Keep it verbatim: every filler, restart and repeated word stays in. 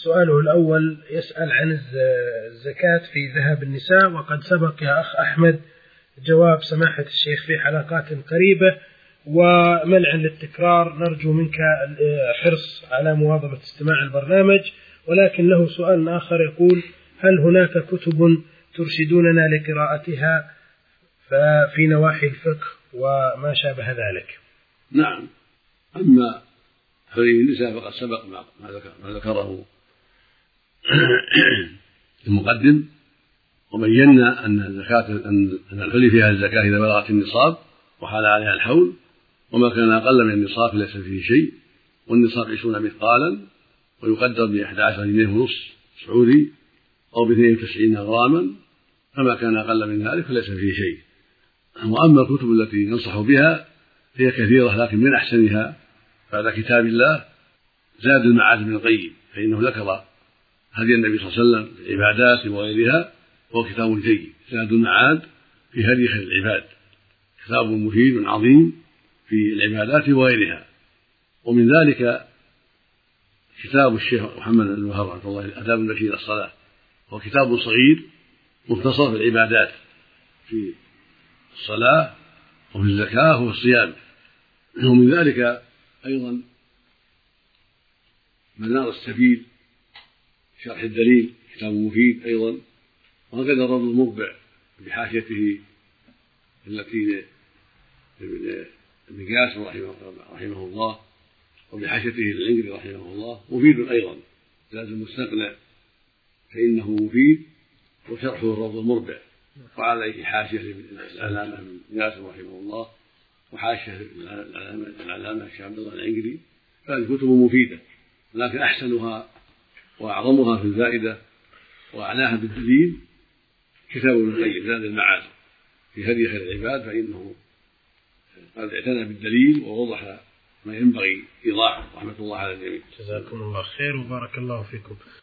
سؤاله الأول يسأل عن الزكاة في ذهب النساء، وقد سبق يا أخ أحمد جواب سماحة الشيخ في حلقات قريبة، ومنعا للتكرار نرجو منك الحرص على مواظبة استماع البرنامج. ولكن له سؤال آخر يقول: هل هناك كتب ترشدوننا لقراءتها في نواحي الفقه وما شابه ذلك؟ نعم، أما حري النساء فقد سبق ما ذكره المقدم، وبينا أن الزكاة أن الحلي فيها الزكاة إذا بلغت النصاب وحال عليها الحول، وما كان أقل من النصاب ليس فيه شيء، والنصاب عشرون مثقالا ويقدر بإحدى عشر جنيه ونصف سعودي أو باثنين وتسعين غراما، فما كان أقل من ذلك فليس فيه شيء. وأما الكتب التي ننصح بها هي كثيرة، لكن من أحسنها بعد كتاب الله زاد المعاد بن القيم، فإنه ذكر هدي النبي صلى الله عليه وسلم في العبادات وغيرها، وهو كتاب جيد. زاد المعاد في هدي خير العباد، كتاب مفيد عظيم في العبادات وغيرها. ومن ذلك كتاب الشيخ محمد بن وهب رحمه الله الآداب التي إلى الصلاة، وهو كتاب صغير مختصر في العبادات في الصلاة وفي الزكاة وفي الصيام. ومن ذلك أيضا منار السبيل شرح الدليل، كتاب مفيد أيضا. وهكذا الروض المربع بحاشيته التي ابن قاسم رحمه الله، وبحاشيته العنقري رحمه الله مفيد أيضا. زاد المستقنع فإنه مفيد، وشرحه الروض المربع، وعليه حاشية العلامة ابن قاسم رحمه الله، وحاشية العلامة الشيخ عبد الله العنقري. هذه كتب مفيدة، لكن أحسنها وأعظمها في الفائدة وأعلاها بالدليل كتاب ابن القيم زاد المعاد في هدي خير العباد، فإنه قد اعتنى بالدليل ووضح ما ينبغي إيضاحه، رحمة الله على الجميع. جزاكم الله خير وبارك الله فيكم.